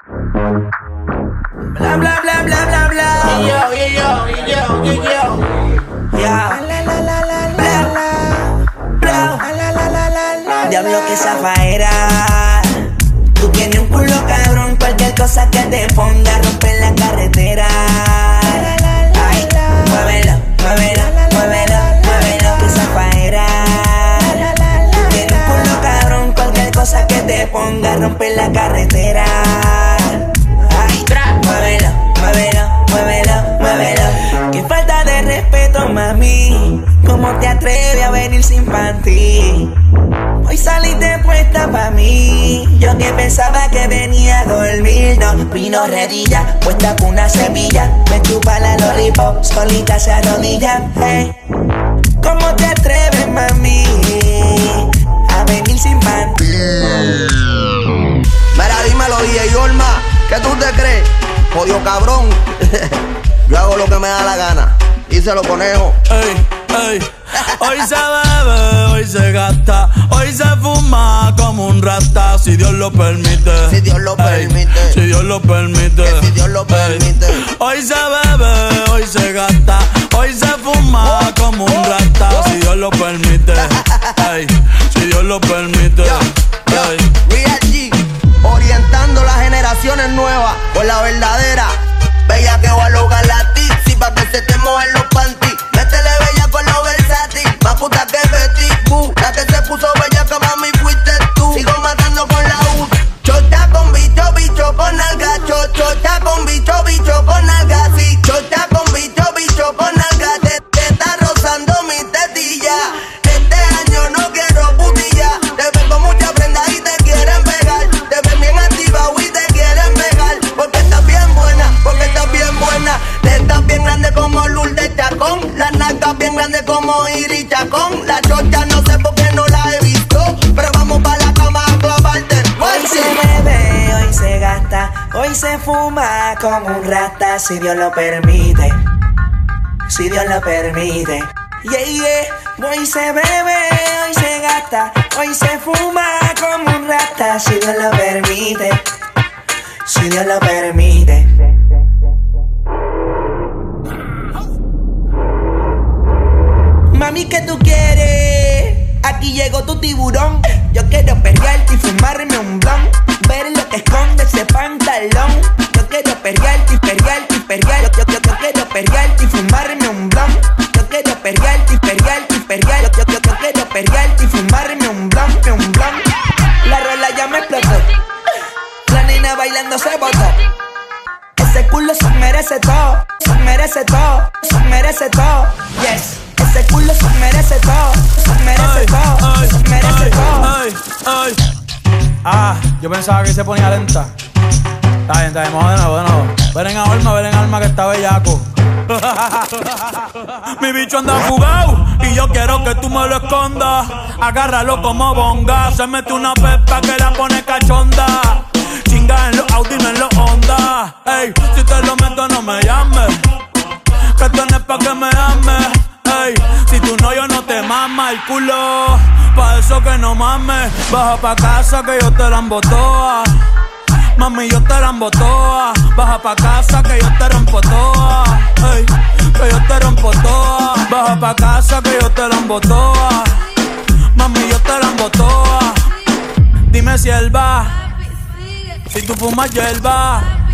Bla bla bla bla bla bla. Yeah. Diablo que zafaera. Tú tienes un culo cabrón, cualquier cosa que te ponga rompe la carretera. Ay, muévelo, muévelo, muévelo, muévelo que zafaera. Tú tienes un culo cabrón, cualquier cosa que te ponga rompe la carretera. Ay, muévelo, muévelo, muévelo, muévelo. Qué falta de respeto, mami. ¿Cómo te atreves a venir sin panty? Hoy saliste puesta pa' mí. Yo que pensaba que venía a dormir. No, vino redilla, puesta con una semilla. Me chupa la lollipop, solita se arrodilla. Hey, ¿cómo te atreves, mami, a venir sin panty? Mira, dímelo, DJ Yorma, ¿qué tú te crees? Jodido cabrón. Yo hago lo que me da la gana. Díselo, conejo. Ey, ey. Hoy se bebe, hoy se gasta, hoy se fuma como un rata, si Dios lo permite. Si Dios lo permite. Si Dios lo permite. Que si Dios lo permite. Hoy se bebe, hoy se gasta, hoy se fuma como un rata, si Dios lo permite. Ey, si Dios lo permite. Real G, orientando las generaciones nuevas por la verdadera. Bella que va a lograr la tizi pa' que se te mojen los panties. Métele bella con los versátil, más puta que Betty Boo. La que se puso bella que mami fuiste tú. Sigo matando con la U. Chocha con bicho, bicho con alga. Chocha con bicho, bicho con alga. Sí, chocha con bicho, bicho con alga. Te está rozando mi tetilla. Este año no quiero putilla. Te ven con mucha prenda y te quieren pegar. Te ven bien activado y te quieren pegar. Porque estás bien buena, porque estás bien buena. Te estás bien grande como Lourdes Chacón. Las nalgas bien grandes como Iris Chacón. La chocha no sé por qué no la he visto, pero vamos pa' la cama a clavarte. Hoy se bebe, hoy se gasta, hoy se fuma como un rata, si Dios lo permite. Si Dios lo permite. Yeah, yeah. Hoy se bebe, hoy se gasta, hoy se fuma como un rata, si Dios lo permite. Si Dios lo permite. Mami, ¿qué tú quieres? Aquí llegó tu tiburón. Yo quiero perrearte y fumarme un blon. Ver lo que esconde ese pantalón. Yo quiero perrearte y perrearte y perrearte. Yo quiero perrearte y fumarme un blon. Yo quiero perrearte y perrearte y perrearte. Yo quiero perrearte y fumarme un blon, un blon. La rola ya me explotó. La nena bailando se botó. Ese culo se merece todo. Se merece todo. Se merece todo. Yes. Ese culo se merece todo, se merece todo, se merece todo. Yo pensaba que se ponía lenta. Está bien, vamos de nuevo. Ven en alma que está bellaco. Mi bicho anda jugado y yo quiero que tú me lo escondas. Agárralo como bonga. Se mete una pepa que la pone cachonda. Chinga en los Audi, no en los Honda. Ey, si te lo meto no me llames, que tú no es pa' que me ames. Ey, si tú no, yo no te mama el culo. Pa' eso que no mames. Baja pa' casa que yo te la embotoa. Mami, yo te la embotoa. Baja pa' casa que yo te rompo toa. Ey, que yo te rompo toa. Baja pa' casa que yo te la embotoa. Mami, yo te la embotoa. Dime si él va, si tú fumas hierba.